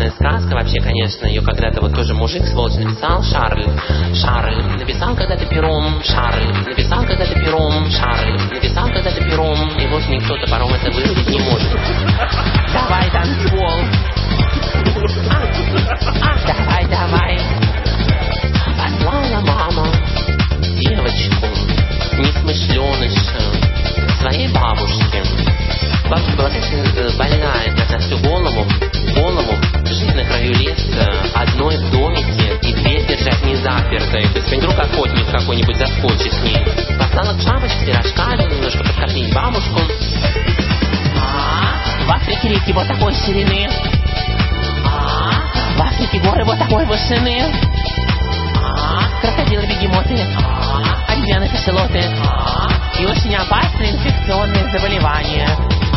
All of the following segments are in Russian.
классная сказка вообще, конечно. Ее когда-то вот тоже мужик, сволочь, написал. Шарль написал когда-то пером. Шарль написал когда-то пером. Шарль написал когда-то пером. И вот никто топором это вырубить не может. Давай, танцпол. Давай. Послала мама девочку, несмышленыша, своей бабушке. Бабушка была, конечно, больная на всю голову, жить на краю леса, одной в домике и дверь держать не запертой. То есть вдруг охотник какой-нибудь заскочит с ней. Послала к шапочке с пирожками, немножко подкормить бабушку. В Африке реки вот такой ширины. В Африке горы вот такой высоты. Крокодилы, бегемоты, обезьяны, кошелоты и очень опасные инфекционные заболевания.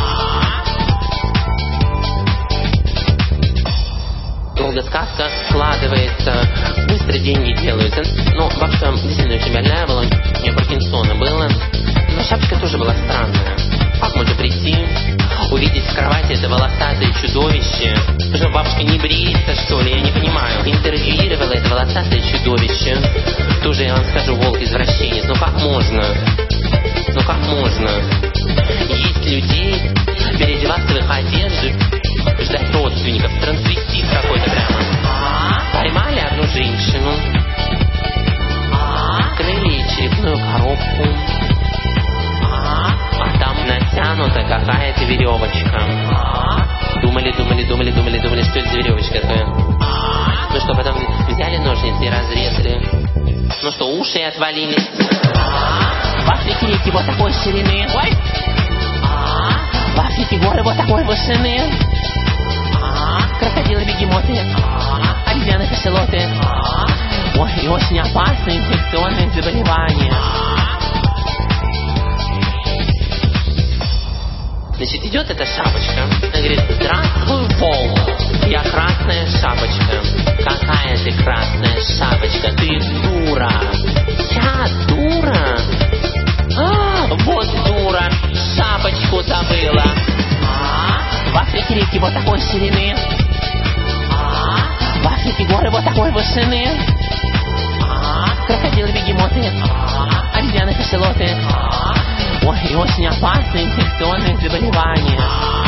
Долго сказка складывается, быстро деньги делаются. Но бабушка действительно очень больная была, у нее Паркинсона было. Но шапочка тоже была странная. Как можно прийти, увидеть в кровати это волосатое чудовище? Что бабушка не бреется, что ли? Я не понимаю. Интервьюировала это волосатое чудовище. Тоже, я вам скажу, волк-извращенец. Ну как можно? Есть людей, переодеваться в их одежды, ждать родственников, трансвестит какой-то прямо. Поймали одну женщину, открыли ей черепную коробку, а там натянута какая-то веревочка. Думали, что это за веревочка такая. Ну что, потом взяли ножницы и разрезали. Ну что, уши отвалились. В Африке реки вот такой ширины. В Африке горы вот такой высоты. Крокодилы, бегемоты, обезьяны, кошелоты. Ой, и очень опасные инфекционные заболевания. Значит, идет эта шапочка. Она говорит: здравствуй, волк. Я красная шапочка. Какая ты красная шапочка? Ты дура. Я дура? Вот дура. Шапочку забыла. В Африке реки вот такой ширины. В Африке горы вот такой высоты. Крокодилы, бегемоты, обезьяны, кошелоты. Ой, и очень опасные инфекционные заболевания.